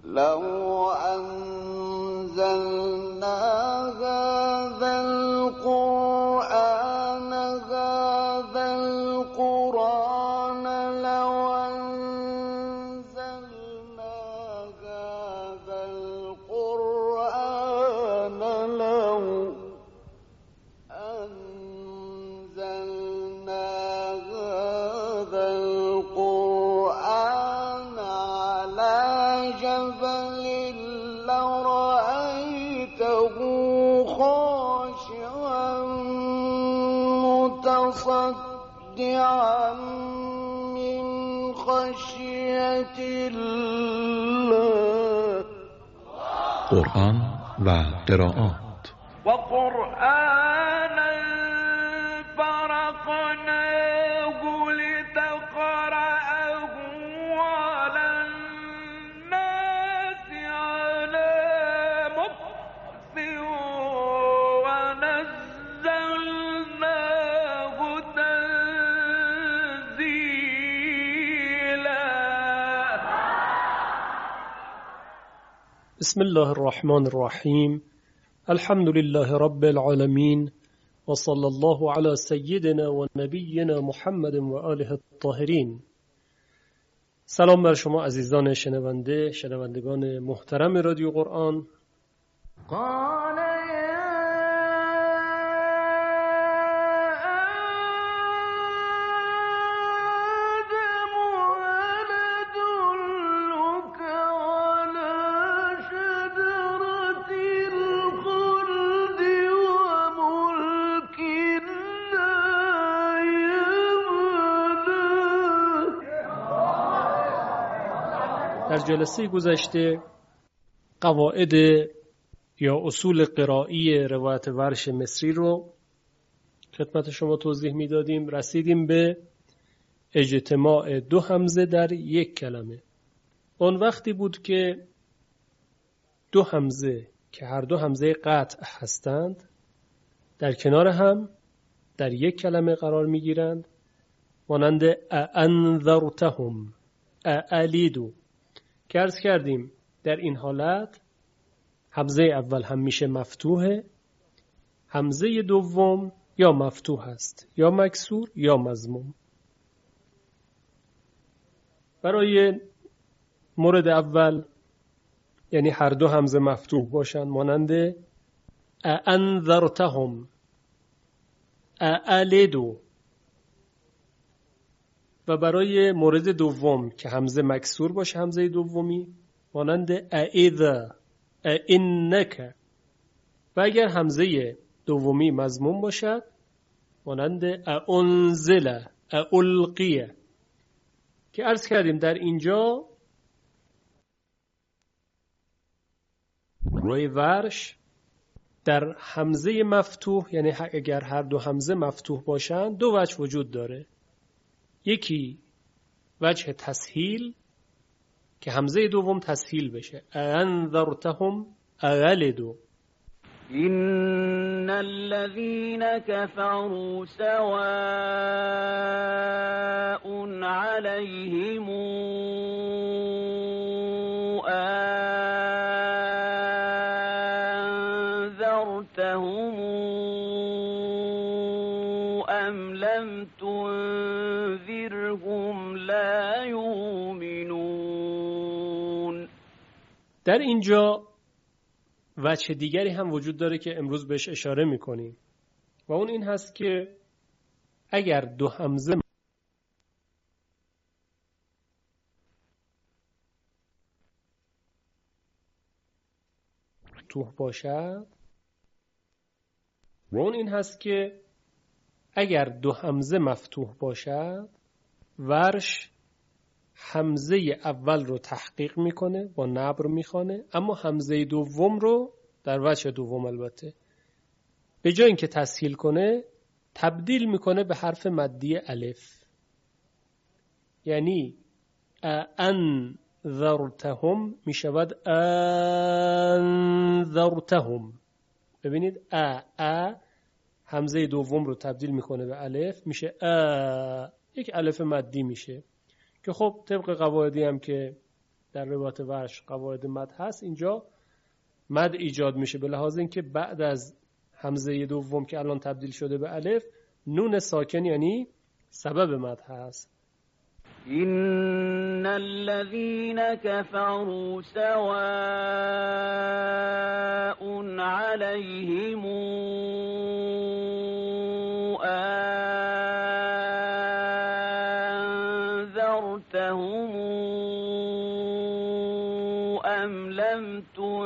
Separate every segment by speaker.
Speaker 1: لو أنزلنا هذا القرآن لو أنزلنا هذا القرآن على جبل لرأيته خاشعا متصدعا من خشية الله.
Speaker 2: قرآن و قراءات.
Speaker 3: و قرآنا فرقناه لتقرأه على الناس على مكث ونزلناه تنزيلا.
Speaker 4: بسم الله الرحمن الرحیم. الحمد لله رب العالمین و صلی الله علی سیدنا و نبینا محمد و آله الطاهرین. سلام بر شما عزیزان شنوندگان محترم رادیو قرآن.
Speaker 3: قال
Speaker 4: در جلسه گذشته قواعد یا اصول قرایی روایت ورش مصری رو خدمت شما توضیح میدادیم. رسیدیم به اجتماع دو همزه در یک کلمه. اون وقتی بود که دو همزه که هر دو همزه قطع هستند در کنار هم در یک کلمه قرار میگیرند، مانند انذرتهم، اعلیدو که عرض کردیم. در این حالت همزه اول هم میشه مفتوحه، همزه دوم یا مفتوح است یا مکسور یا مضموم. برای مورد اول یعنی هر دو همزه مفتوح باشند، مانند انذرتهم، اعلیدو. و برای مورد دوم که همزه مکسور باشه، همزه دومی، مانند اذا، انک. و اگر همزه دومی مضموم باشد، مانند انزل، القیه. که عرض کردیم در اینجا روی ورش در همزه مفتوح، یعنی اگر هر دو همزه مفتوح باشند، دو وجه وجود داره. یکی وجه تسهیل که همزه دوم تسهیل بشه، انذرتهم اغلدو.
Speaker 5: إن الذين كفروا سواء عليهم أنذرتهم أم لم تنذرهم لا يؤمنون.
Speaker 4: در اینجا وجه دیگری هم وجود داره که امروز بهش اشاره میکنیم و اون این هست که اگر دو همزه مفتوح باشد، و اون این هست که اگر دو همزه مفتوح باشد، ورش همزه اول رو تحقیق میکنه، با نبر میخوانه، اما همزه دوم رو در وجه دوم البته به جای اینکه تسهیل کنه تبدیل میکنه به حرف مدی الف. یعنی انذرتهم میشود انذرتهم. ببینید همزه دوم رو تبدیل میکنه به الف، میشه یک الف مدی میشه که خب طبق قواعدی هم که در روایت ورش قواعد مد هست، اینجا مد ایجاد میشه به لحاظ اینکه بعد از همزه دوم که الان تبدیل شده به الف، نون ساکن یعنی سبب مد هست.
Speaker 5: إن الذين كفروا سواء عليهم أنذرتهم أم لم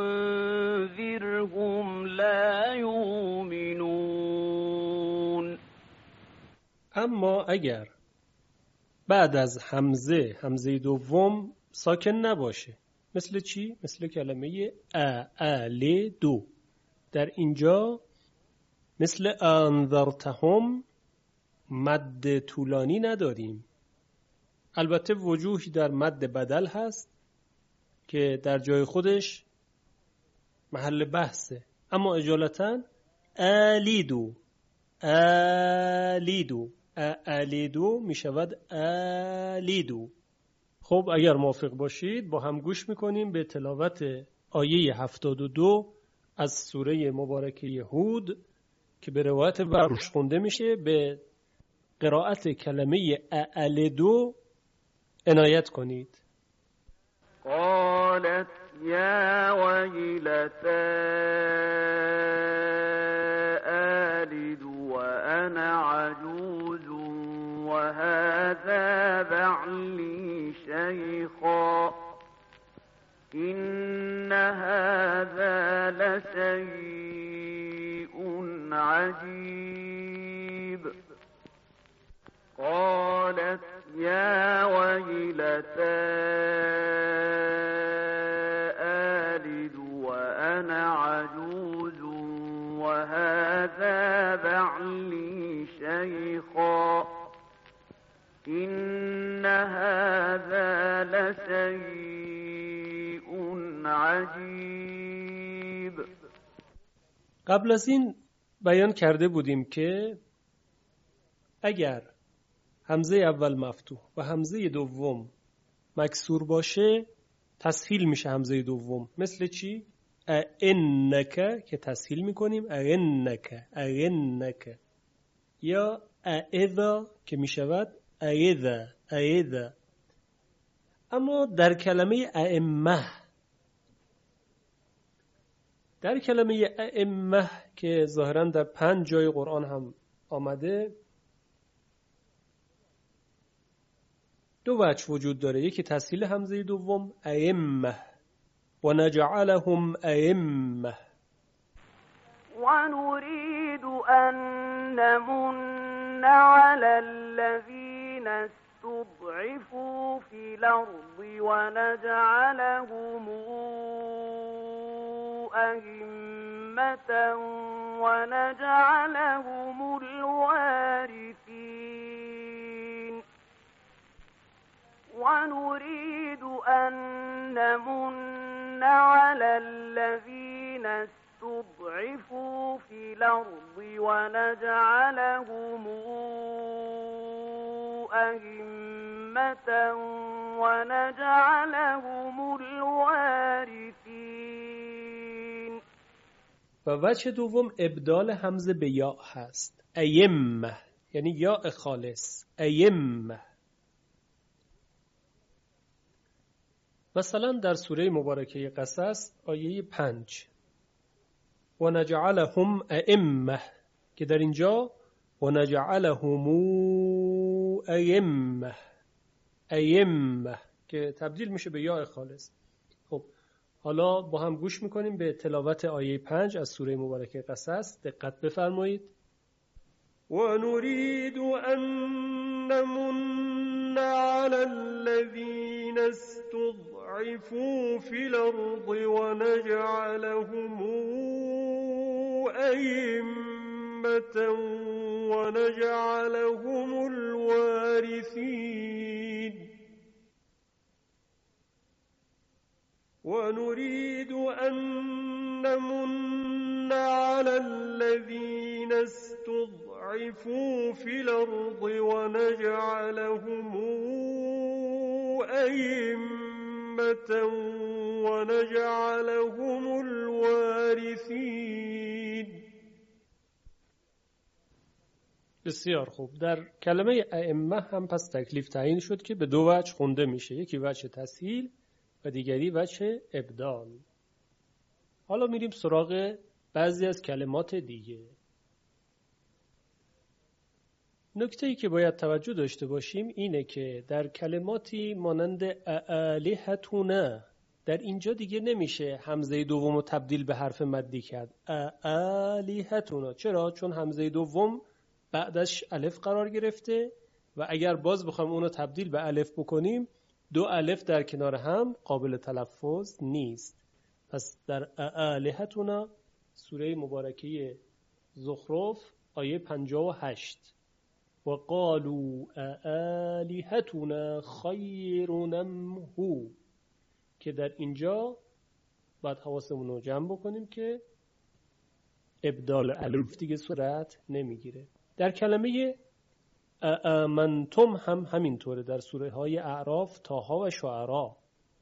Speaker 5: تنذرهم لا يؤمنون.
Speaker 4: اما اگر بعد از همزه دوم ساکن نباشه، مثل چی؟ مثل کلمه ال دو. در اینجا مثل انذرتهم مد طولانی نداریم. البته وجوهی در مد بدل هست که در جای خودش محل بحثه، اما اجالتا الیدو الیدو می شود الیدو. خب اگر موافق باشید با هم گوش میکنیم به تلاوت آیه 72 از سوره مبارکه هود که به روایت ورش خونده میشه. به قرائت کلمه الیدو عنایت کنید.
Speaker 3: قالت يا ويلتى آلد وأنا عجوز وهذا بعلي شيخا إن هذا لشيء عجيب. قالت يا ويلتى آلد وأنا عجوز وهذا بعلي شيخا إن هذا لشيء عجيب.
Speaker 4: قبل از این بیان کرده بودیم که اگر همزه اول مفتوح و همزه دوم مکسور باشه تسهیل میشه همزه دوم. مثل چی؟ انک که تسهیل میکنیم انک، یا اذا که میشود ایذا. اما در کلمه ائمه که ظاهرا در 5 جای قرآن هم آمده، 2 وجه وجود داره. یکی تسهیل همزه دوم ائمه و نجعلهم ائمه.
Speaker 3: ونريد أن نمن على الذين استضعفوا في الأرض ونجعلهم أئمة ونجعلهم الوارثين. ونريد أن نمن على الذين استضعفوا في الأرض ونجعلهم أئمة ونجعلهم الوارثين.
Speaker 4: و وجه دوم ابدال همزه به یا هست. ائمه یعنی یا خالص. ائمه. مثلا در سوره مبارکه قصص آیه 5 و نجعلهم ائمه، که در اینجا و نجعلهم ائمه که تبدیل میشه به یا خالص. خب حالا با هم گوش میکنیم به تلاوت آیه 5 از سوره مبارکه قصص. دقت بفرمایید. و نريد أن نمن على الذين استضعفوا في الأرض ونجعلهم أئمة ونجعلهم الوارثين. ونريد أن نمن على الذين استضعفوا في الأرض ونجعلهم أئمة أمة ونجعلهم الوارثين. بسیار خوب. در کلمه ائمه هم پس تکلیف تعیین شد که به دو وجه خونده میشه، یکی وجه تسهیل و دیگری وجه ابدال. حالا میریم سراغ بعضی از کلمات دیگه. نکته‌ای که باید توجه داشته باشیم اینه که در کلماتی مانند آلهتنا در اینجا دیگه نمیشه همزه دوم رو تبدیل به حرف مدی کرد. آلهتنا. چرا؟ چون همزه دوم بعدش الف قرار گرفته و اگر باز بخوایم اونو تبدیل به الف بکنیم دو الف در کنار هم قابل تلفظ نیست. پس در آلهتنا سوره مبارکه زخرف آیه 58 و قالوا آلهتنا خیر ام هو، که در اینجا باید حواسمون رو جمع بکنیم که ابدال الف دیگه صورت نمیگیره. در کلمه آمنتم هم همینطوره، در سوره های اعراف، طه و شعراء،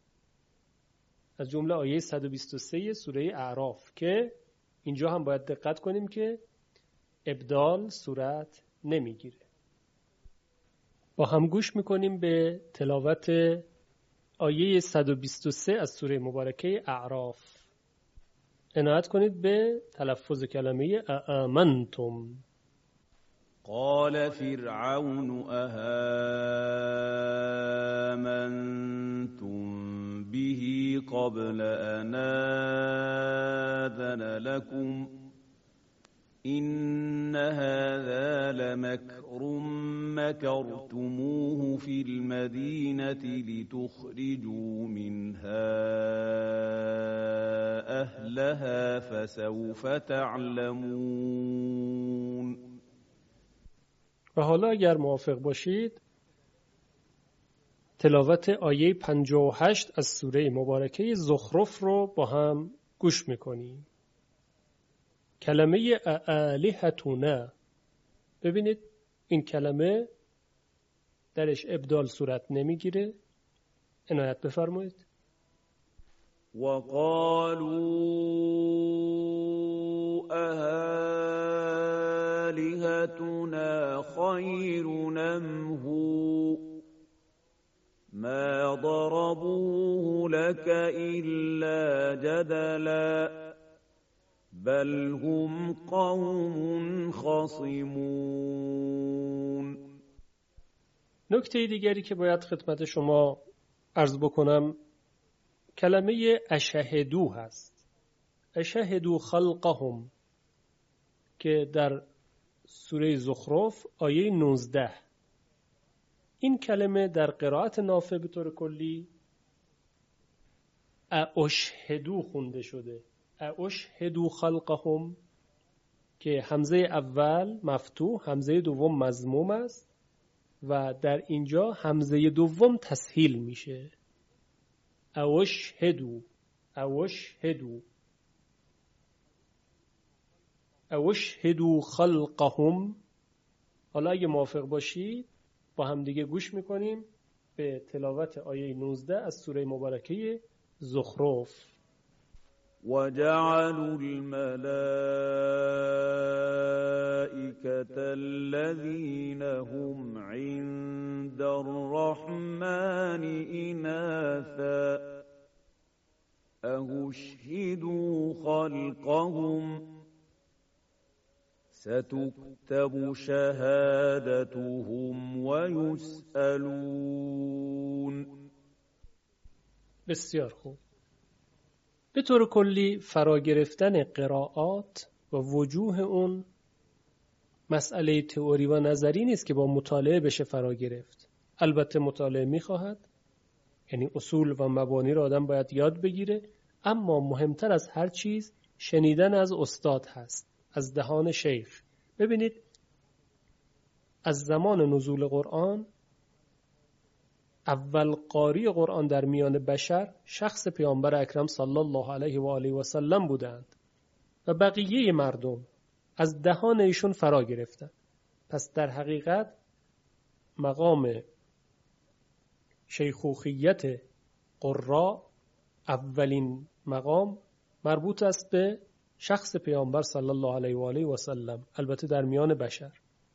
Speaker 4: از جمله آیه 123 سوره اعراف، که اینجا هم باید دقت کنیم که ابدال صورت نمیگیره. با هم گوش میکنیم به تلاوت آیه 123 از سوره مبارکه اعراف. عنایت کنید به تلفظ کلمه آمنتم.
Speaker 5: قال فرعون أهامنتم به قبل أن آذن لكم إن هذا لمكر مكرتموه في المدينة لتخرجوا منها أهلها فسوف تعلمون.
Speaker 4: و حالا اگر موافق باشید تلاوت آیه 58 از سوره مبارکه زخرف رو با هم گوش میکنیم. کلمه آلهتنا، ببینید این کلمه درش ابدال صورت نمیگیره. عنایت بفرمایید.
Speaker 5: وقالوا آلهتنا خير أم هو ما ضربوه لك إلا جدلا بل هم قوم خصمون.
Speaker 4: نکته دیگری که باید خدمت شما عرض بکنم کلمه اشهدو هست. اشهدو خلقهم که در سوره زخرف آیه 19. این کلمه در قرائت نافع به طور کلی اشهدو خونده شده. اشهدو خلقهم که همزه اول مفتوح، همزه دوم مضموم است و در اینجا همزه دوم تسهیل میشه. اشهدو اشهدو اشهدو خلقهم. حالا اگه موافق باشید با هم دیگه گوش میکنیم به تلاوت آیه 19 از سوره مبارکه زخرف.
Speaker 5: وجعلوا الملائكة الذين هم عند الرحمن إناثا أشهدوا خلقهم ستكتب شهادتهم ويسألون.
Speaker 4: بسیار خوب. به طور کلی فرا گرفتن قرائات و وجوه اون مسئله تئوری و نظری نیست که با مطالعه بشه فرا گرفت. البته مطالعه میخواهد، یعنی اصول و مبانی را آدم باید یاد بگیره، اما مهمتر از هر چیز شنیدن از استاد هست، از دهان شیخ. ببینید از زمان نزول قرآن اول قاری قرآن در میان بشر شخص پیامبر اکرم صلی الله علیه و آله و سلم بودند و بقیه مردم از دهان ایشون فرا گرفتند. پس در حقیقت مقام شیخوخیت قرا اولین مقام مربوط است به شخص پیامبر صلی الله علیه و آله و سلم، البته در میان بشر.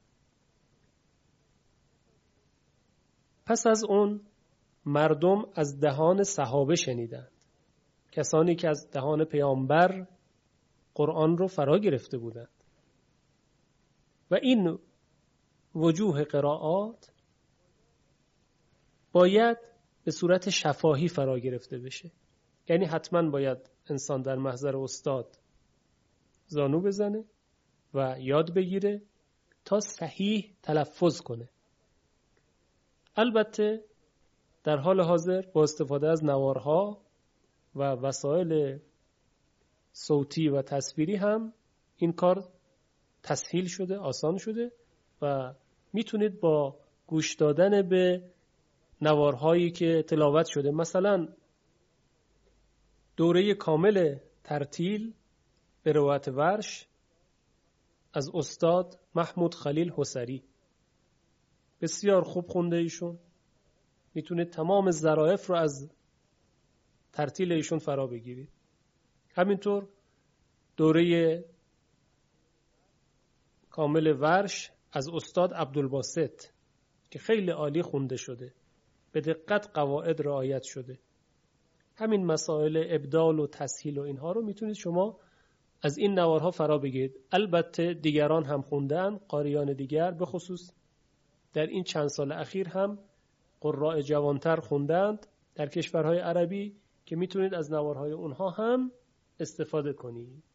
Speaker 4: پس از اون مردم از دهان صحابه شنیدند، کسانی که از دهان پیامبر قرآن رو فرا گرفته بودند. و این وجوه قرائات باید به صورت شفاهی فرا گرفته بشه، یعنی حتما باید انسان در محضر استاد زانو بزنه و یاد بگیره تا صحیح تلفظ کنه. البته در حال حاضر با استفاده از نوارها و وسایل صوتی و تصویری هم این کار تسهیل شده، آسان شده و میتونید با گوش دادن به نوارهایی که تلاوت شده، مثلا دوره کامل ترتیل به روایت ورش از استاد محمود خلیل حسری، بسیار خوب خونده ایشون، میتونید تمام ظرافت رو از ترتیل ایشون فرا بگیرید. همینطور دوره کامل ورش از استاد عبدالباسط که خیلی عالی خونده شده، به دقت قواعد رعایت شده. همین مسائل ابدال و تسهیل و اینها رو میتونید شما از این نوارها فرا بگیرید. البته دیگران هم خوندن، قاریان دیگر به خصوص در این چند سال اخیر هم قراء جوانتر خوندند در کشورهای عربی که میتونید از نوارهای اونها هم استفاده کنید.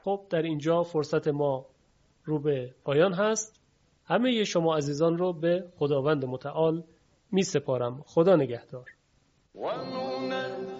Speaker 4: خب در اینجا فرصت ما رو به پایان هست. همه شما عزیزان رو به خداوند متعال می سپارم. خدا نگهدار.